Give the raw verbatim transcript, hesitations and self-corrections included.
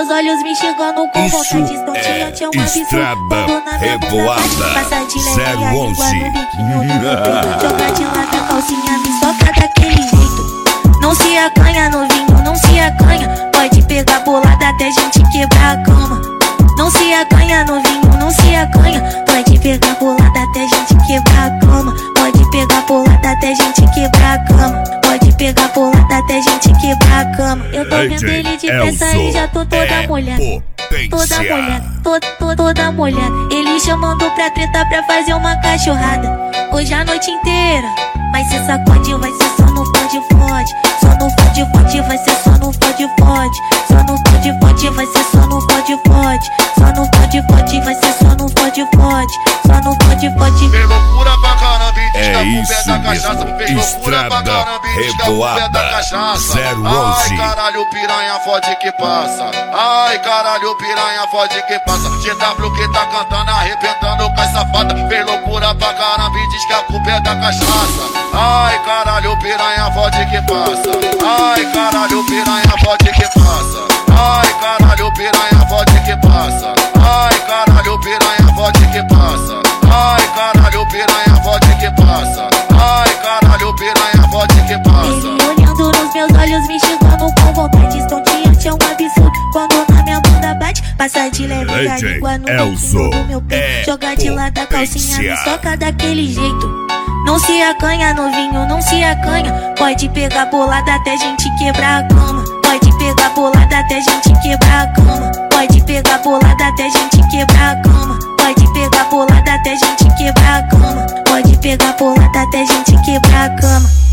meus olhos me enxergando com vontade estonteante. É um absurdo. Revoada passa de leve zero a língua onze. no biquinho do meu peito. Joga de lado a calcinha, me soca daquele jeito. Não se acanha novinho, não se acanha. Pode pegar bolada até gente quebrar a cama. Não se acanha novinho, não se acanha. Pode pegar bolada até gente quebrar a cama. Pode pegar bolada até gente quebrar a cama. Pode pegar bolada até gente quebrar a cama. Eu tô vendo ele de peça e já tô toda molhada. Toda molhada, toda, toda, toda molhada. Ele chamando pra treta pra fazer uma cachorrada. Hoje a noite inteira vai ser sacode, vai ser só no fode fode. Só no fode fode, vai ser só no fode fode. Só no fode fode, vai ser só no fode fode. Só no fode fode, vai ser só no fode fode. Só no fode fode. Fez loucura pra caramba e É desca isso da cachaça. mesmo. Fez loucura pra Estrada caramba e desca da Revoada cachaça. zero Ai onze. caralho, piranha fode que passa. Ai caralho, piranha fode que passa. G W que tá cantando, arrebentando com as safadas. Fez loucura pra caramba e diz que a culpa é da cachaça. Ai caralho, piranha fode que passa. Ai caralho, piranha fode que passa. Ai caralho, piranha fode que passa. Ai caralho, piranha fode que passa. Ai caralho, piranha fode que passa. Ai caralho, piranha fode que passa. Ele olhando nos meus olhos me enxergando com vontade estonteante. É um absurdo quando na minha bunda bate. Passa de leve a língua no biquinho do meu peito. Joga de lado a calcinha, me soca daquele jeito. Não se acanha novinho, não se acanha. Pode pegar bolada até gente quebrar a cama. Pode pegar bolada até gente quebrar a cama. Pode pegar bolada até gente quebrar a cama. Pode pegar bolada até gente quebrar a cama. Pode pegar bolada até gente quebrar a cama.